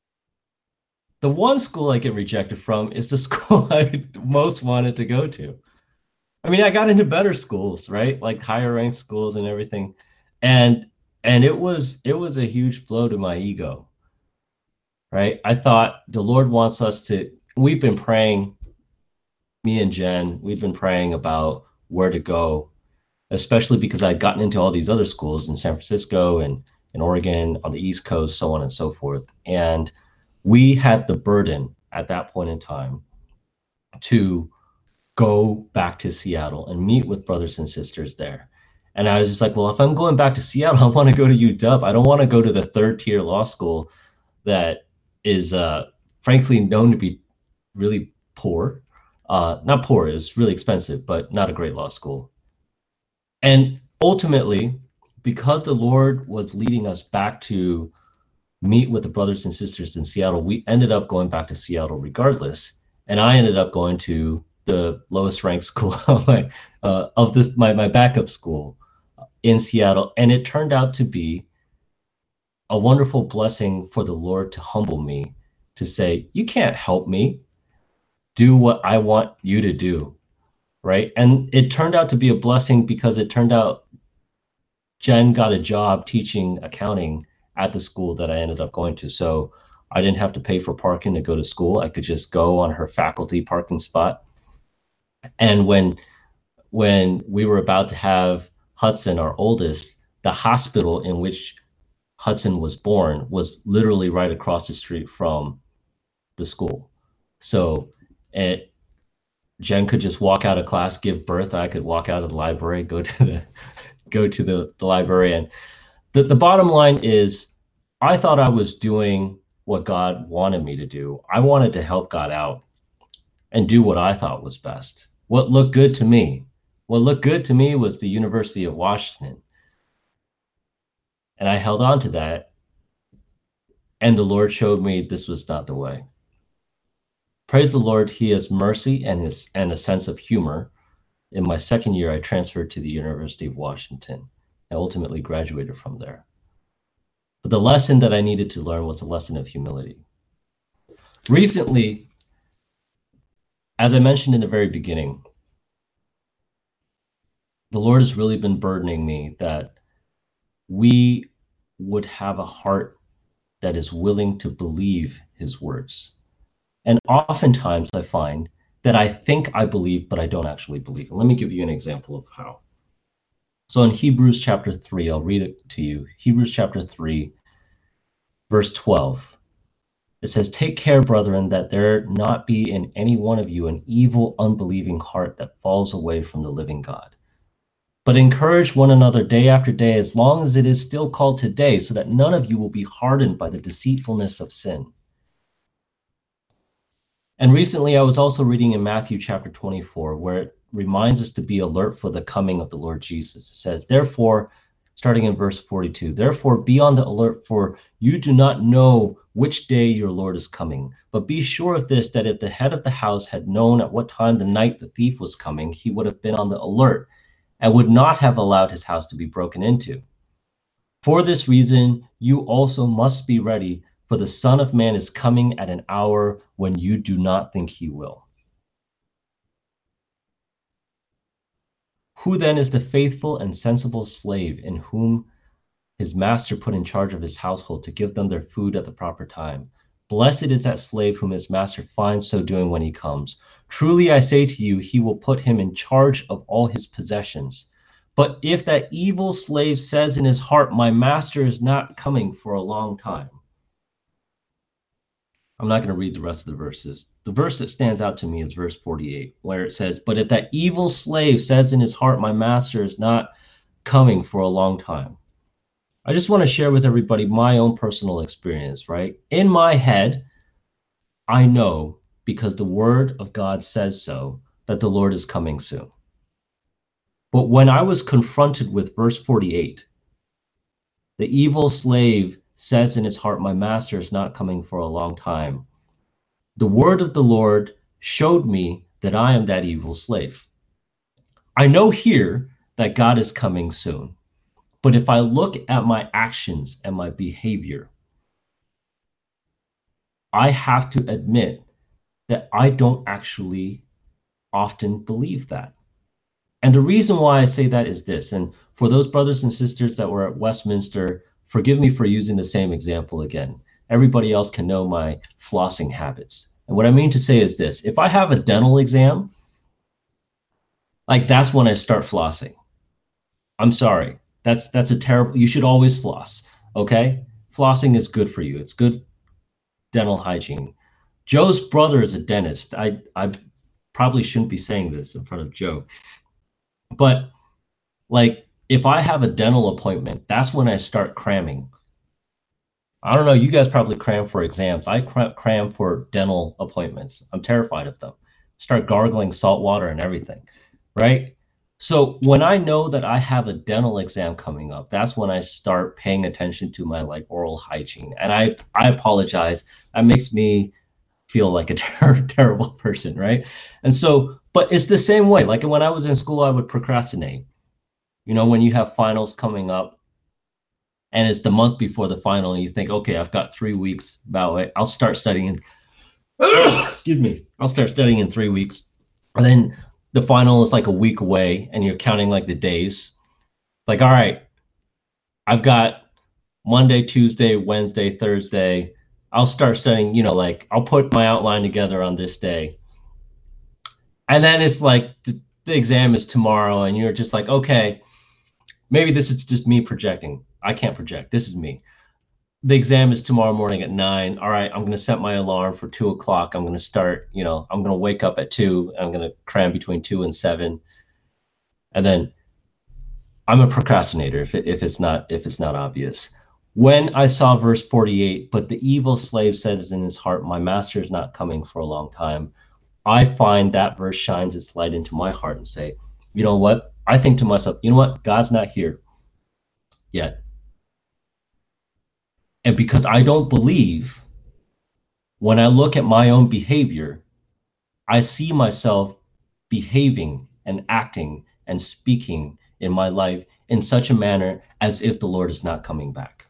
[SPEAKER 1] the one school I get rejected from is the school I most wanted to go to. I mean, I got into better schools, right? Like higher ranked schools and everything. And it was a huge blow to my ego, right? I thought the Lord wants us to, we've been praying, me and Jen, we've been praying about where to go, especially because I'd gotten into all these other schools in San Francisco and in Oregon, on the East Coast, so on and so forth. And we had the burden at that point in time to go back to Seattle and meet with brothers and sisters there. And I was just like, well, if I'm going back to Seattle, I want to go to UW. I don't want to go to the third tier law school that is frankly known to be really poor. Not poor, it's really expensive, but not a great law school. And ultimately, because the Lord was leading us back to meet with the brothers and sisters in Seattle, we ended up going back to Seattle regardless. And I ended up going to the lowest ranked school of this my backup school in Seattle. And it turned out to be a wonderful blessing for the Lord to humble me, to say, you can't help me. Do what I want you to do. Right. And it turned out to be a blessing because it turned out Jen got a job teaching accounting at the school that I ended up going to. So I didn't have to pay for parking to go to school. I could just go on her faculty parking spot. And when we were about to have Hudson, our oldest, the hospital in which Hudson was born was literally right across the street from the school. So Jen could just walk out of class, give birth. I could walk out of the library, go to the library. And the bottom line is, I thought I was doing what God wanted me to do. I wanted to help God out and do what I thought was best. What looked good to me. What looked good to me was the University of Washington. And I held on to that. And the Lord showed me this was not the way. Praise the Lord, He has mercy and a sense of humor. In my second year, I transferred to the University of Washington and ultimately graduated from there. But the lesson that I needed to learn was a lesson of humility. Recently, as I mentioned in the very beginning, the Lord has really been burdening me that we would have a heart that is willing to believe His words. And oftentimes I find that I think I believe, but I don't actually believe. And let me give you an example of how. So in Hebrews chapter 3, I'll read it to you. Hebrews chapter 3, verse 12. It says, take care, brethren, that there not be in any one of you an evil, unbelieving heart that falls away from the living God. But encourage one another day after day, as long as it is still called today, so that none of you will be hardened by the deceitfulness of sin. And recently I was also reading in Matthew chapter 24, where it reminds us to be alert for the coming of the Lord Jesus. It says, therefore, starting in verse 42, therefore be on the alert, for you do not know which day your Lord is coming. But be sure of this, that if the head of the house had known at what time the night the thief was coming, he would have been on the alert and would not have allowed his house to be broken into. For this reason, you also must be ready, for the Son of Man is coming at an hour when you do not think he will. Who then is the faithful and sensible slave in whom his master put in charge of his household to give them their food at the proper time? Blessed is that slave whom his master finds so doing when he comes. Truly I say to you, he will put him in charge of all his possessions. But if that evil slave says in his heart, my master is not coming for a long time. I'm not going to read the rest of the verses. The verse that stands out to me is verse 48, where it says, but if that evil slave says in his heart, my master is not coming for a long time, I just want to share with everybody my own personal experience, right? In my head, I know because the word of God says so that the Lord is coming soon. But when I was confronted with verse 48, the evil slave says in his heart, my master is not coming for a long time. The word of the Lord showed me that I am that evil slave. I know here that God is coming soon. But if I look at my actions and my behavior, I have to admit that I don't actually often believe that. And the reason why I say that is this, and for those brothers and sisters that were at Westminster, forgive me for using the same example again. Everybody else can know my flossing habits. And what I mean to say is this, if I have a dental exam, like that's when I start flossing. I'm sorry. That's a terrible, you should always floss, okay? Flossing is good for you. It's good dental hygiene. Joe's brother is a dentist. I probably shouldn't be saying this in front of Joe, but like if I have a dental appointment, that's when I start cramming. I don't know. You guys probably cram for exams. I cram for dental appointments. I'm terrified of them. Start gargling salt water and everything, right? So when I know that I have a dental exam coming up, that's when I start paying attention to my like oral hygiene. And I apologize. That makes me feel like a terrible person, right? And so, but it's the same way. Like when I was in school, I would procrastinate. You know, when you have finals coming up and it's the month before the final, and you think, okay, I've got 3 weeks about it. I'll start studying. Excuse me. I'll start studying in 3 weeks. And then the final is like a week away, and you're counting like the days. Like, all right, I've got Monday, Tuesday, Wednesday, Thursday. I'll start studying, you know, like I'll put my outline together on this day. And then it's like the exam is tomorrow, and you're just like, okay, maybe this is just me projecting. I can't project. This is me. The exam is tomorrow morning at 9. All right, I'm going to set my alarm for 2 o'clock. I'm going to start, you know, I'm going to wake up at 2. I'm going to cram between 2 and 7. And then I'm a procrastinator if it's not obvious. When I saw verse 48, but the evil slave says in his heart, my master is not coming for a long time. I find that verse shines its light into my heart and say, you know what? I think to myself, you know what? God's not here yet. And because I don't believe, when I look at my own behavior, I see myself behaving and acting and speaking in my life in such a manner as if the Lord is not coming back.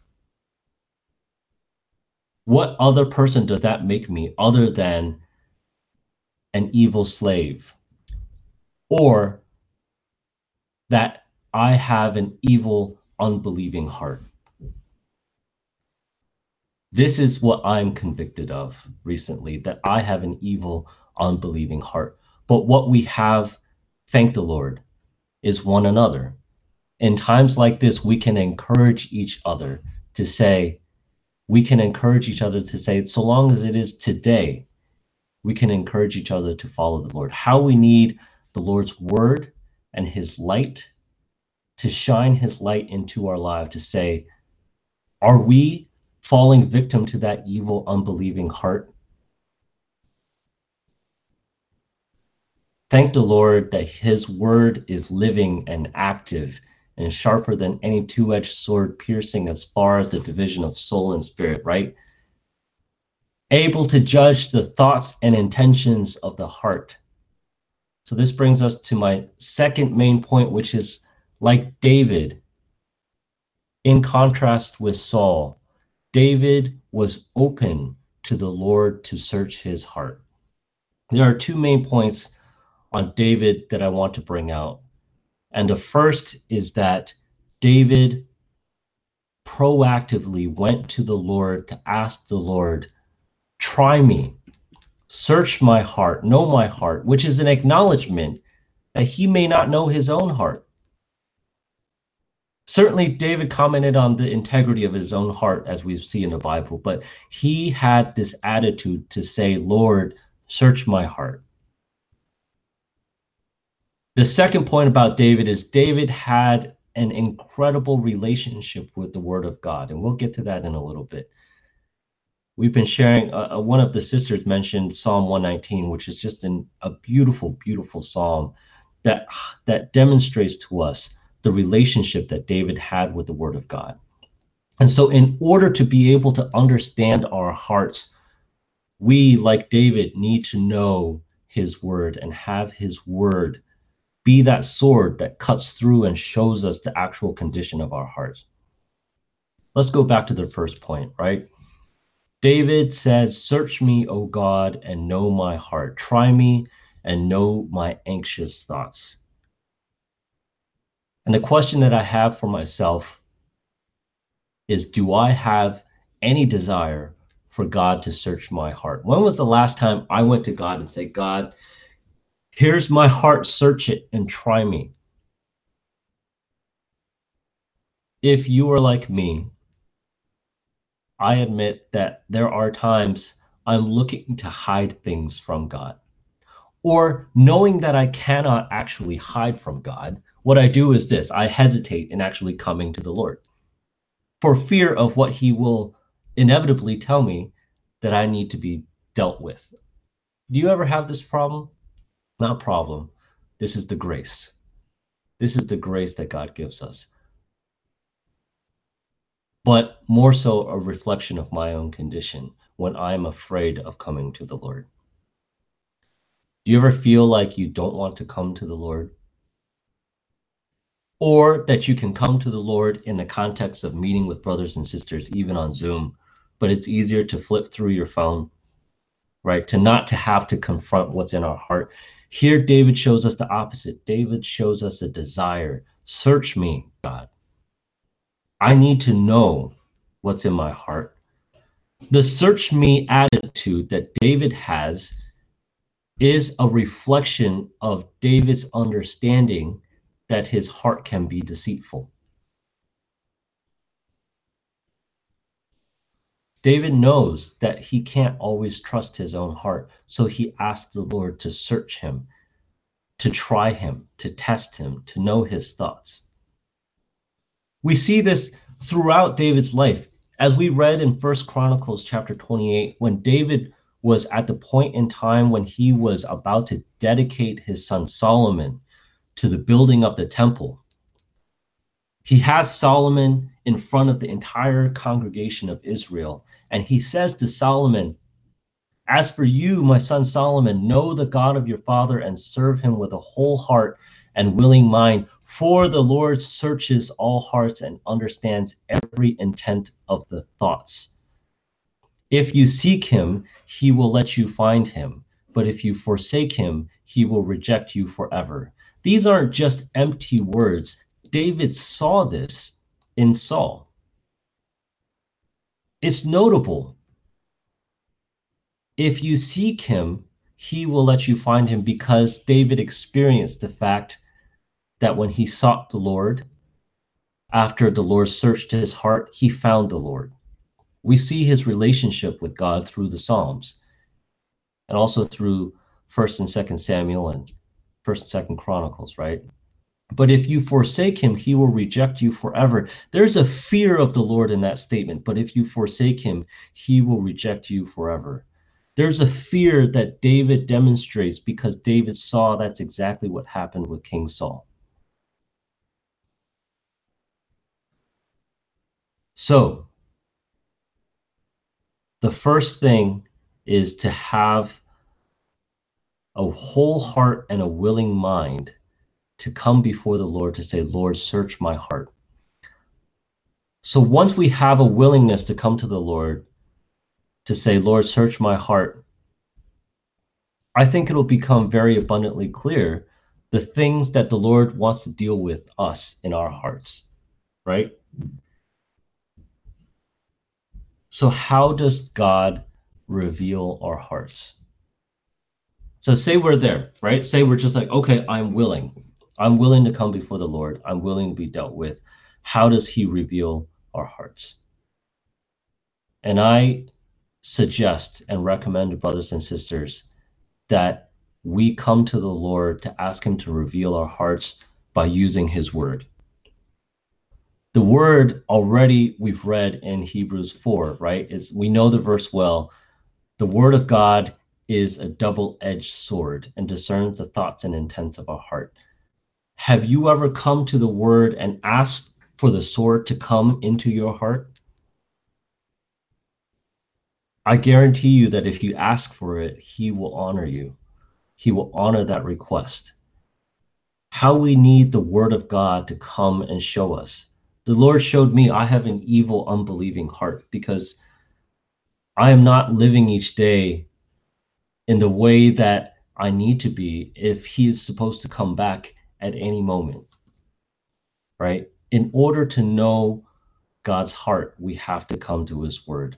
[SPEAKER 1] What other person does that make me other than an evil slave? Or that I have an evil, unbelieving heart? This is what I'm convicted of recently, that I have an evil, unbelieving heart. But what we have, thank the Lord, is one another. In times like this, we can encourage each other to say, so long as it is today, we can encourage each other to follow the Lord. How we need the Lord's word and his light to shine his light into our life to say, are we falling victim to that evil, unbelieving heart? Thank the Lord that his word is living and active and sharper than any two-edged sword, piercing as far as the division of soul and spirit, right? Able to judge the thoughts and intentions of the heart. So this brings us to my second main point, which is like David, in contrast with Saul, David was open to the Lord to search his heart. There are two main points on David that I want to bring out. And the first is that David proactively went to the Lord to ask the Lord, try me, search my heart, know my heart, which is an acknowledgement that he may not know his own heart. Certainly, David commented on the integrity of his own heart, as we see in the Bible, but he had this attitude to say, Lord, search my heart. The second point about David is David had an incredible relationship with the Word of God. And we'll get to that in a little bit. We've been sharing, one of the sisters mentioned Psalm 119, which is just a beautiful, beautiful psalm that demonstrates to us the relationship that David had with the Word of God. And so in order to be able to understand our hearts, we, like David, need to know his word and have his word be that sword that cuts through and shows us the actual condition of our hearts. Let's go back to the first point, right? David said, "Search me, O God, and know my heart. Try me and know my anxious thoughts." And the question that I have for myself is, do I have any desire for God to search my heart? When was the last time I went to God and said, "God, here's my heart, search it and try me"? If you are like me, I admit that there are times I'm looking to hide things from God. Or knowing that I cannot actually hide from God, what I do is this: I hesitate in actually coming to the Lord for fear of what he will inevitably tell me that I need to be dealt with. Do you ever have this problem? Not problem. This is the grace. This is the grace that God gives us. But more so a reflection of my own condition when I'm afraid of coming to the Lord. Do you ever feel like you don't want to come to the Lord? Or that you can come to the Lord in the context of meeting with brothers and sisters, even on Zoom, but it's easier to flip through your phone, right? To not to have to confront what's in our heart. Here, David shows us the opposite. David shows us a desire. Search me, God. I need to know what's in my heart. The search me attitude that David has is a reflection of David's understanding that his heart can be deceitful. David knows that he can't always trust his own heart, so he asks the Lord to search him, to try him, to test him, to know his thoughts. We see this throughout David's life. As we read in 1 Chronicles chapter 28, when David was at the point in time when he was about to dedicate his son Solomon to the building of the temple, he has Solomon in front of the entire congregation of Israel, and he says to Solomon, "As for you, my son Solomon, know the God of your father and serve him with a whole heart and willing mind, for the Lord searches all hearts and understands every intent of the thoughts. If you seek him, he will let you find him, but if you forsake him, he will reject you forever." These aren't just empty words. David saw this in Saul. It's notable. If you seek him, he will let you find him, because David experienced the fact that when he sought the Lord, after the Lord searched his heart, he found the Lord. We see his relationship with God through the Psalms and also through 1st and 2nd Samuel and 1st and 2nd Chronicles, right? But if you forsake him, he will reject you forever. There's a fear of the Lord in that statement. But if you forsake him, he will reject you forever. There's a fear that David demonstrates because David saw that's exactly what happened with King Saul. So the first thing is to have a whole heart and a willing mind to come before the Lord to say, "Lord, search my heart." So once we have a willingness to come to the Lord to say, "Lord, search my heart," I think it'll become very abundantly clear the things that the Lord wants to deal with us in our hearts, right? So how does God reveal our hearts? So say we're there, right? Say we're just like, okay, I'm willing. I'm willing to come before the Lord. I'm willing to be dealt with. How does he reveal our hearts? And I suggest and recommend to brothers and sisters that we come to the Lord to ask him to reveal our hearts by using his word. The word already we've read in Hebrews 4, right? Is we know the verse well. The word of God is a double-edged sword and discerns the thoughts and intents of our heart. Have you ever come to the word and asked for the sword to come into your heart? I guarantee you that if you ask for it, he will honor you. He will honor that request. How we need the word of God to come and show us. The Lord showed me I have an evil, unbelieving heart because I am not living each day in the way that I need to be if he is supposed to come back at any moment, right? In order to know God's heart, we have to come to his word.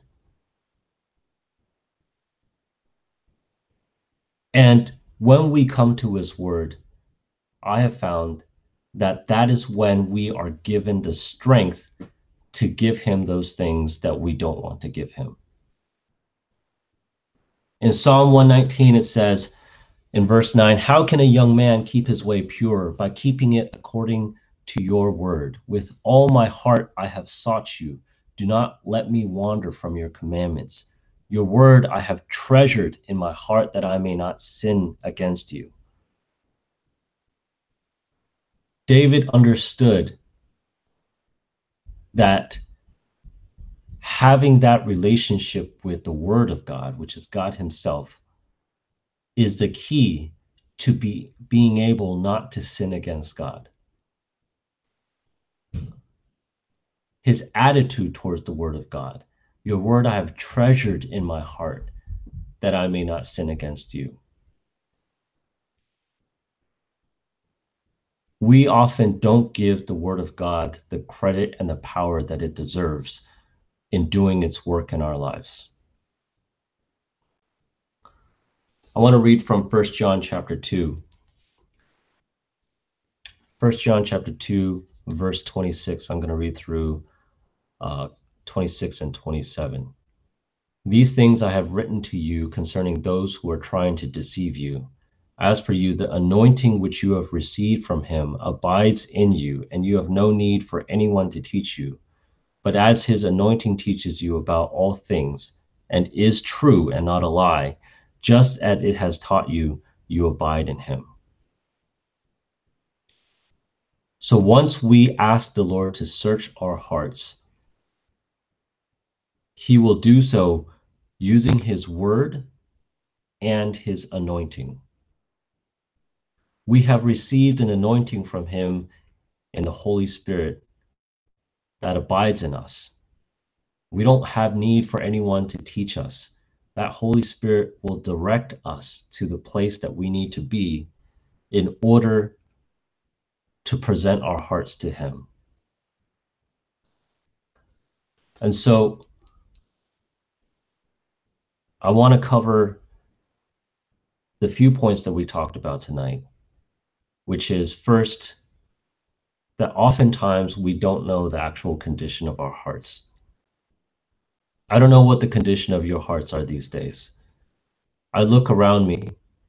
[SPEAKER 1] And when we come to his word, I have found that that is when we are given the strength to give him those things that we don't want to give him. In Psalm 119, it says in verse 9, how can a young man keep his way pure? By keeping it according to your word. With all my heart I have sought you. Do not let me wander from your commandments. Your word I have treasured in my heart that I may not sin against you. David understood that having that relationship with the word of God, which is God himself, is the key to being able not to sin against God. His attitude towards the word of God, your word I have treasured in my heart that I may not sin against you. We often don't give the word of God the credit and the power that it deserves in doing its work in our lives. I want to read from 1 John chapter 2. 1 John chapter 2, verse 26. I'm going to read through 26 and 27. These things I have written to you concerning those who are trying to deceive you. As for you, the anointing which you have received from him abides in you, and you have no need for anyone to teach you. But as his anointing teaches you about all things, and is true and not a lie, just as it has taught you, you abide in him. So once we ask the Lord to search our hearts, he will do so using his word and his anointing. We have received an anointing from him in the Holy Spirit that abides in us. We don't have need for anyone to teach us. That Holy Spirit will direct us to the place that we need to be in order to present our hearts to him. And so I want to cover the few points that we talked about tonight, which is first, that oftentimes we don't know the actual condition of our hearts. I don't know what the condition of your hearts are these days. I look around me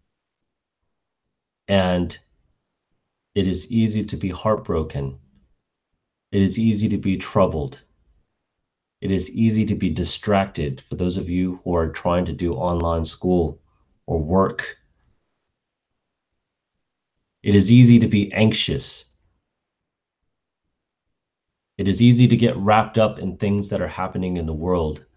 [SPEAKER 1] and it is easy to be heartbroken. It is easy to be troubled. It is easy to be distracted for those of you who are trying to do online school or work. It is easy to be anxious. It is easy to get wrapped up in things that are happening in the world.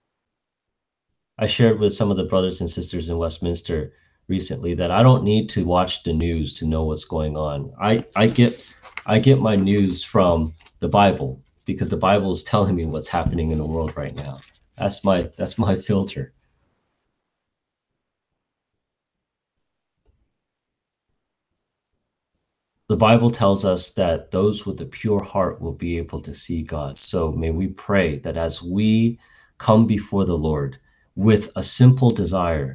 [SPEAKER 1] I shared with some of the brothers and sisters in Westminster recently that I don't need to watch the news to know what's going on. I get my news from the Bible because the Bible is telling me what's happening in the world right now. That's my filter. The Bible tells us that those with a pure heart will be able to see God. So may we pray that as we come before the Lord with a simple desire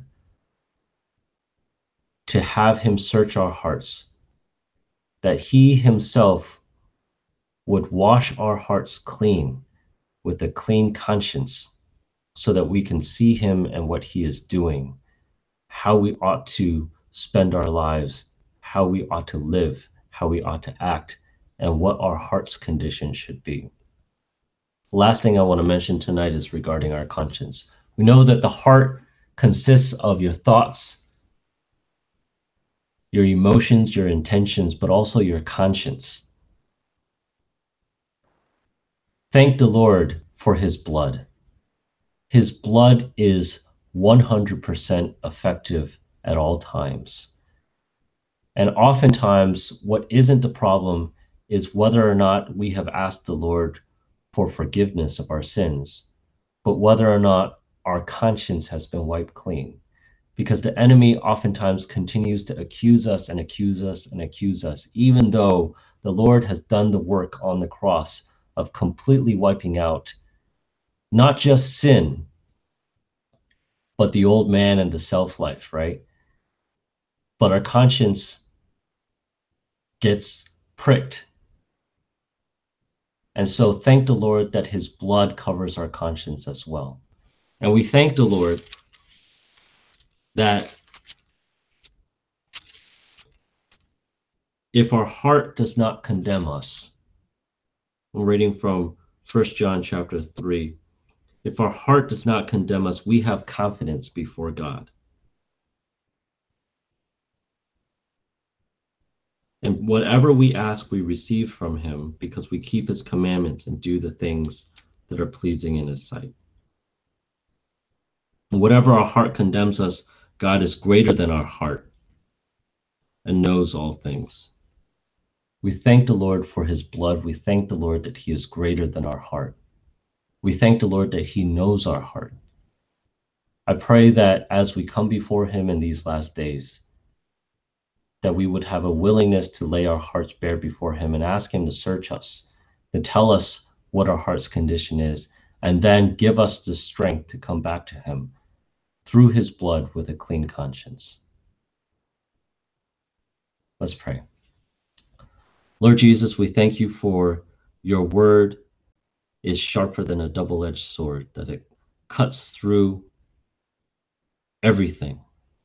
[SPEAKER 1] to have him search our hearts, that he himself would wash our hearts clean with a clean conscience so that we can see him and what he is doing, how we ought to spend our lives, how we ought to live, how we ought to act, and what our heart's condition should be. The last thing I want to mention tonight is regarding our conscience. We know that the heart consists of your thoughts, your emotions, your intentions, but also your conscience. Thank the Lord for his blood. His blood is 100% effective at all times. And oftentimes, what isn't the problem is whether or not we have asked the Lord for forgiveness of our sins, but whether or not our conscience has been wiped clean. Because the enemy oftentimes continues to accuse us and accuse us and accuse us, even though the Lord has done the work on the cross of completely wiping out not just sin, but the old man and the self life, right? But our conscience gets pricked. And so thank the Lord that his blood covers our conscience as well. And we thank the Lord that if our heart does not condemn us, I'm reading from 1 John chapter 3, if our heart does not condemn us, we have confidence before God. And whatever we ask, we receive from him because we keep his commandments and do the things that are pleasing in his sight. And whatever our heart condemns us, God is greater than our heart and knows all things. We thank the Lord for his blood. We thank the Lord that he is greater than our heart. We thank the Lord that he knows our heart. I pray that as we come before him in these last days, that we would have a willingness to lay our hearts bare before him and ask him to search us, to tell us what our heart's condition is, and then give us the strength to come back to him through his blood with a clean conscience. Let's pray. Lord Jesus, we thank you for your word is sharper than a double-edged sword, that it cuts through everything,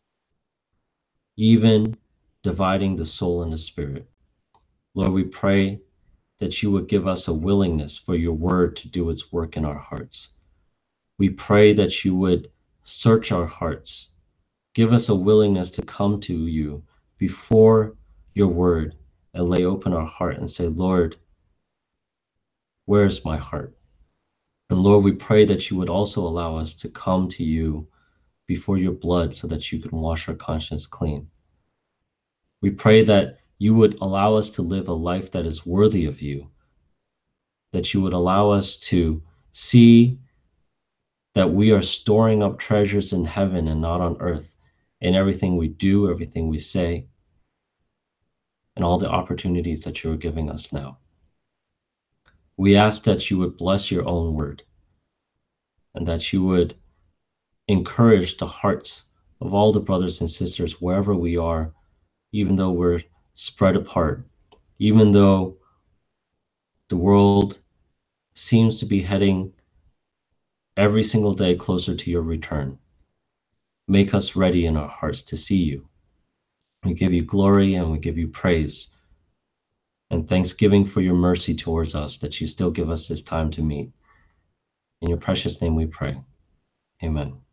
[SPEAKER 1] even dividing the soul and the spirit. Lord, we pray that you would give us a willingness for your word to do its work in our hearts. We pray that you would search our hearts. Give us a willingness to come to you before your word and lay open our heart and say, Lord, where's my heart? And Lord, we pray that you would also allow us to come to you before your blood so that you can wash our conscience clean. We pray that you would allow us to live a life that is worthy of you, that you would allow us to see that we are storing up treasures in heaven and not on earth in everything we do, everything we say, and all the opportunities that you are giving us now. We ask that you would bless your own word and that you would encourage the hearts of all the brothers and sisters wherever we are, even though we're spread apart, even though the world seems to be heading every single day closer to your return. Make us ready in our hearts to see you. We give you glory and we give you praise and thanksgiving for your mercy towards us, that you still give us this time to meet. In your precious name we pray. Amen.